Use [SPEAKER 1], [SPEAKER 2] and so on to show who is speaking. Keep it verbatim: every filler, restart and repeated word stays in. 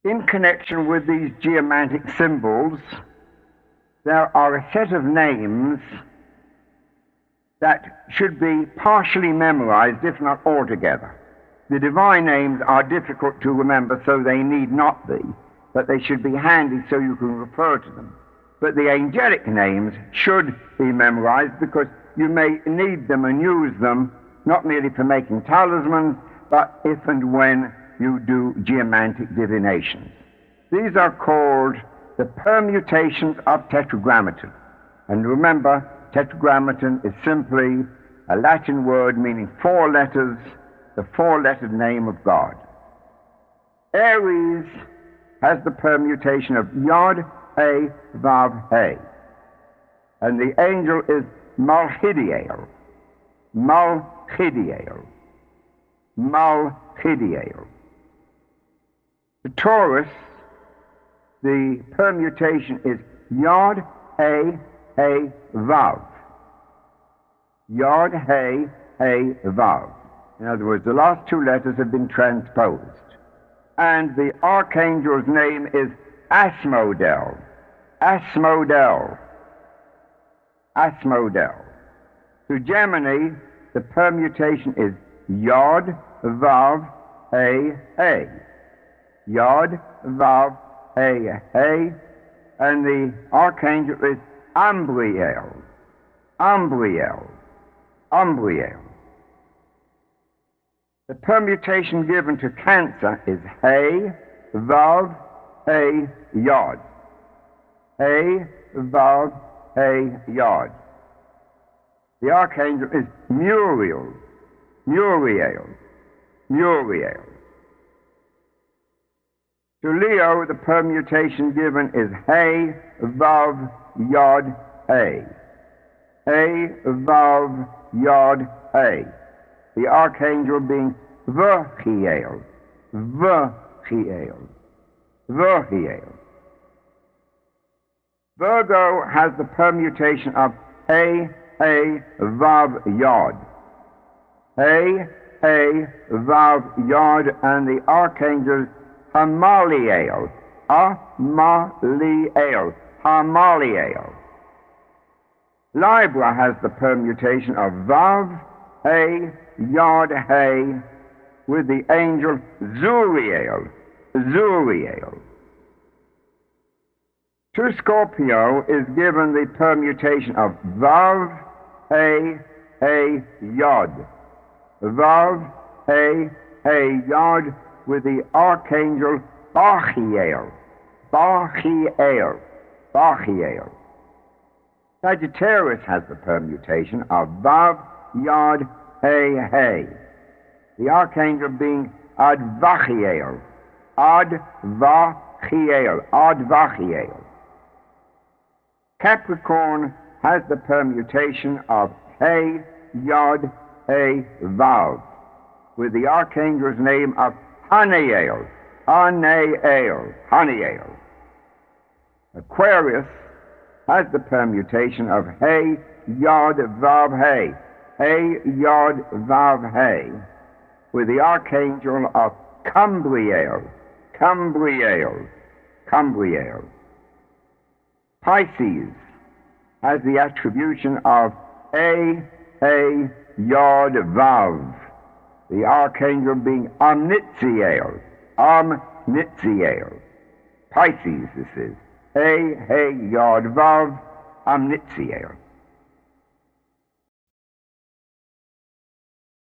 [SPEAKER 1] In connection with these geomantic symbols, there are a set of names that should be partially memorized, if not altogether. The divine names are difficult to remember, so they need not be, but they should be handy so you can refer to them. But the angelic names should be memorized because you may need them and use them, not merely for making talismans, but if and when you do geomantic divinations. These are called the permutations of Tetragrammaton. And remember, Tetragrammaton is simply a Latin word meaning four letters, the four-lettered name of God. Aries has the permutation of Yod, He, Vav, He. And the angel is Malchidiel. Malchidiel. Malchidiel. The Taurus, the permutation is Yod, He, He, Vav. Yod, He, He, Vav. In other words, the last two letters have been transposed. And the archangel's name is Asmodel. Asmodel. Asmodel. To Gemini, the permutation is Yod, Vav, He, He. Yod, Vav, He, He. And the archangel is Umbriel. Umbriel. Umbriel. The permutation given to Cancer is He, Vav, He, Yod. He, Vav, He, Yod. The archangel is Muriel. Muriel. Muriel. To Leo, the permutation given is He, Vav, Yod, He. He, Vav, Yod, He. The archangel being Virchiel. Virchiel. Virchiel. Virgo has the permutation of He, He, Vav, Yod. He, He, Vav, Yod, and the archangel Hamaliel. Hamaliel. Hamaliel. Libra has the permutation of Vav, He, Yod, He, with the angel Zuriel. Zuriel. To Scorpio is given the permutation of Vav, He, He, Yod. Vav, He, He, Yod, with the archangel Bachiel. Bachiel. Bachiel. Sagittarius has the permutation of Vav, Yod, He, He. The archangel being Advachiel. Advachiel. Advachiel. Capricorn has the permutation of He, Yod, He, Vav, with the archangel's name of Haniel. Haniel. Haniel. Aquarius has the permutation of He, Yod, Vav, He. He, Yod, Vav, He, with the archangel of Cambriel. Cambriel. Cambriel. Pisces has the attribution of A, A, Yod, Vav, the archangel being Omnitziel. Omnitziel. Pisces, this is. A, A, Yod, Vav, Omnitziel.